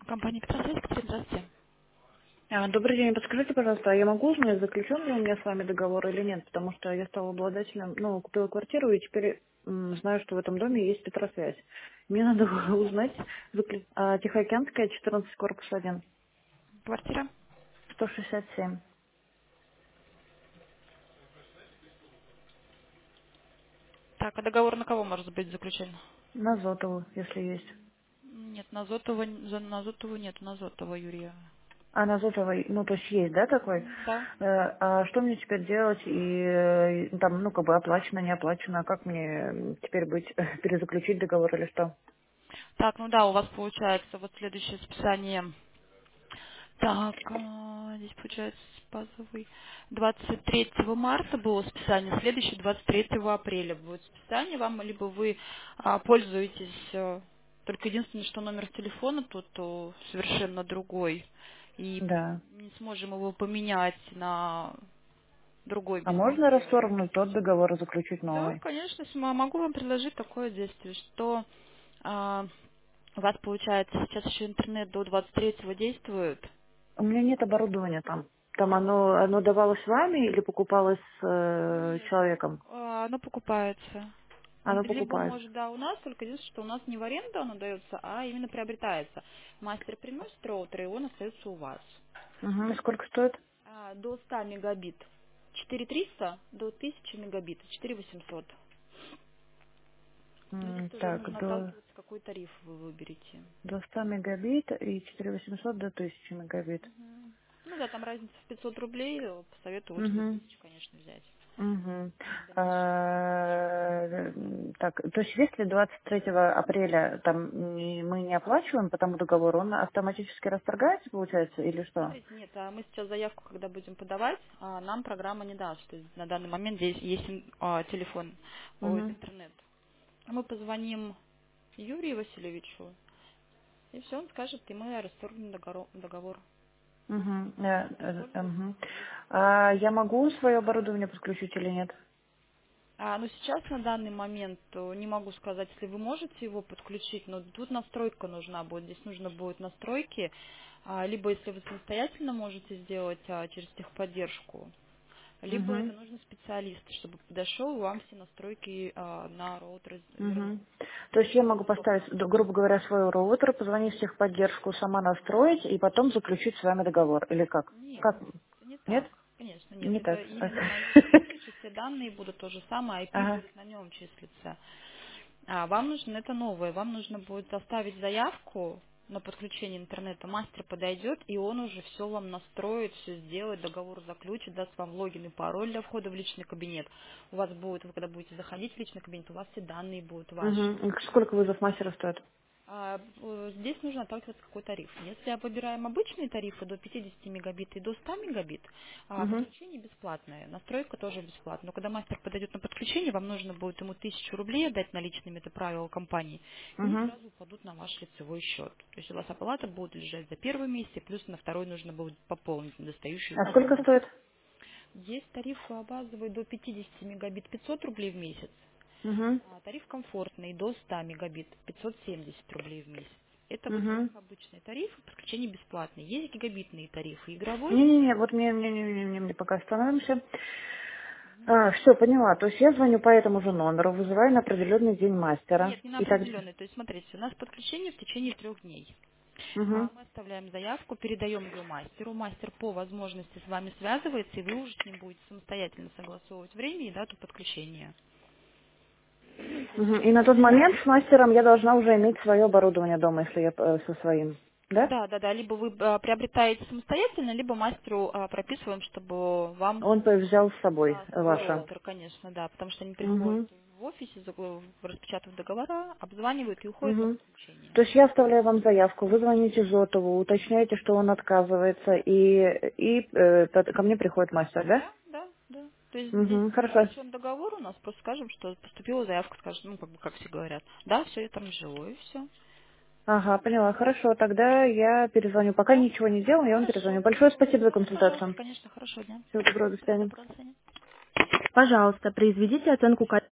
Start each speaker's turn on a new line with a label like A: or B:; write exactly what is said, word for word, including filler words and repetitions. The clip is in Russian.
A: Компания Петросвязь, Катерина, здравствуйте.
B: А, Добрый день, подскажите, пожалуйста, а я могу узнать, заключен ли у меня с вами договор или нет? Потому что я стала обладателем, ну, купила квартиру и теперь м, знаю, что в этом доме есть Петросвязь. Мне надо было узнать, заклю- а, Тихоокеанская, четырнадцать, корпус один,
A: Квартира.
B: сто шестьдесят семь,
A: Так, а договор на кого может быть заключен?
B: на Зотову, если есть.
A: Нет, на Зотова, за- на Зотову нет, на Зотова Юрия.
B: А на Зотовой, ну, то есть есть, да, такой?
A: Мгм, да.
B: Э, А что мне теперь делать? И э, там, ну, как бы оплачено, не оплачено, а как мне м, теперь быть, перезаключить договор или что?
A: Так, ну да, у вас получается вот следующее списание. Так, а, здесь получается базовый. двадцать третьего марта было списание, следующее двадцать третьего апреля будет списание. Вам либо вы а, пользуетесь, э, только единственное, что номер телефона тут о, совершенно другой. И
B: Да.
A: не сможем его поменять на другой
B: А
A: без
B: можно
A: номера.
B: расторгнуть тот договор и заключить
A: Да,
B: новый?
A: конечно, с- м- могу вам предложить такое действие, что а, у вас получается сейчас еще интернет до двадцать третьего действует.
B: У меня нет оборудования там. Там оно, оно давалось вами или покупалось э,
A: Нет,
B: человеком?
A: а, оно покупается.
B: Оно
A: Либо
B: покупается.
A: может, да, у нас, только единственное, что у нас не в аренду оно дается, а именно приобретается. Мастер приносит роутер, и он остается у вас.
B: Угу. И сколько стоит?
A: А, до ста мегабит четыре триста, до тысячи мегабит четыре восемьсот. Но здесь
B: М,
A: тоже
B: Так,
A: нужно
B: до,
A: отталкиваться, какой тариф вы выберете.
B: до ста мегабит и четыре тысячи восемьсот до тысячи мегабит.
A: Мгм. Ну да, там разница в пятьсот рублей. э, Посоветую лучше за
B: Угу.
A: тысячу, конечно, взять.
B: Угу.
A: В дальнейшем.
B: А, так, то есть если двадцать третьего апреля там не- мы не оплачиваем по тому договору, он автоматически расторгается, получается, или что?
A: Смотрите, нет, а мы сейчас заявку, когда будем подавать, а, нам программа не даст. То есть на данный момент здесь есть ин- а, телефон, ой,
B: Угу.
A: интернет. Мы позвоним Юрию Васильевичу, и все, он скажет, и мы расторгнем договор. договор.
B: Угу.
A: И пользоваться
B: Угу.
A: будет.
B: А я могу свое оборудование подключить или нет?
A: А, ну сейчас на данный момент э, не могу сказать, если вы можете его подключить, но тут настройка нужна будет. Здесь нужно будет настройки, а, либо если вы самостоятельно можете сделать а, через техподдержку, либо
B: Угу.
A: это нужно специалист, чтобы подошел и вам все настройки а, на роутер
B: Угу.
A: вернул.
B: То есть я
A: Чтобы
B: могу
A: было
B: поставить,
A: удобно.
B: д- грубо говоря, свой роутер, позвонить в техподдержку, сама настроить и потом заключить с вами договор. Или как?
A: Нет,
B: Как?
A: это не
B: Нет?
A: так. Конечно, нет.
B: Не
A: Это
B: так.
A: именно на южной крыше все данные будут то же самое, ай пи
B: Ага.
A: будет на нем числиться. А вам нужно, это новое, вам нужно будет оставить заявку на подключение интернета. Мастер подойдет, и он уже все вам настроит, все сделает, договор заключит, даст вам логин и пароль для входа в личный кабинет. У вас будет, вы когда будете заходить в личный кабинет, у вас все данные будут ваши.
B: Угу. Сколько вызов мастера стоит?
A: А, э, Здесь нужно отталкиваться какой тариф. Если выбираем обычные тарифы до пятидесяти мегабит и до ста мегабит, а,
B: Угу.
A: подключение бесплатное, настройка тоже бесплатная. Но когда мастер подойдет на подключение, вам нужно будет ему тысячу рублей отдать наличными, это правило компании, и они
B: Угу.
A: сразу упадут на ваш лицевой счет. То есть у вас оплата будет лежать за первый месяц, и плюс на второй нужно будет пополнить недостающую
B: А сколько
A: сумму.
B: стоит?
A: Есть тариф э, базовый до пятидесяти мегабит пятьсот рублей в месяц.
B: Угу.
A: А тариф комфортный до ста мегабит пятьсот семьдесят рублей в месяц. Это вот у
B: Угу.
A: них обычные тарифы, подключение бесплатные. Есть гигабитные тарифы, игровой.
B: Не-не-не, вот мне, мне, мне, мне, мне, мне пока остановимся. А, все, поняла. То есть я звоню по этому же номеру, вызываю на определенный день мастера.
A: Нет, не на
B: И так...
A: определенный. То есть, смотрите, у нас подключение в течение трех дней.
B: Угу.
A: А мы оставляем заявку, передаем ее мастеру. Мастер по возможности с вами связывается, и вы уже с ним будете самостоятельно согласовывать время и дату подключения. То есть
B: Мгм.
A: вы
B: И на тот
A: оставляете
B: момент с
A: заявку.
B: мастером я должна уже иметь свое оборудование дома, если я э, со своим. Да?
A: Да, да, да. Либо вы а, приобретаете самостоятельно, либо мастеру а, прописываем, чтобы вам.
B: Он бы взял с собой
A: Да, с
B: э,
A: собой
B: ваше.
A: роутер, конечно, да, потому что они приходят
B: Угу.
A: в офисе, за- распечатывают договора, обзванивают и уходят на
B: Угу.
A: подключение.
B: То есть я оставляю вам заявку, вы звоните Зотову, уточняете, что он отказывается, и, и э, т- ко мне приходит мастер, да?
A: Да, да, да. То есть здесь
B: Угу. Хорошо.
A: заключен договор у нас, просто скажем, что поступила заявка, скажем, ну, как бы, как все говорят. Да, все, я там живу, и все.
B: Ага, поняла. Хорошо, тогда я перезвоню. Пока
A: Да?
B: ничего не делаю, я вам
A: Хорошо.
B: перезвоню. Большое спасибо за
A: Да, пожалуйста,
B: консультацию.
A: конечно, хорошего дня.
B: Всего доброго, до свидания.
A: Доброго, до свидания.
B: Пожалуйста, произведите оценку качества.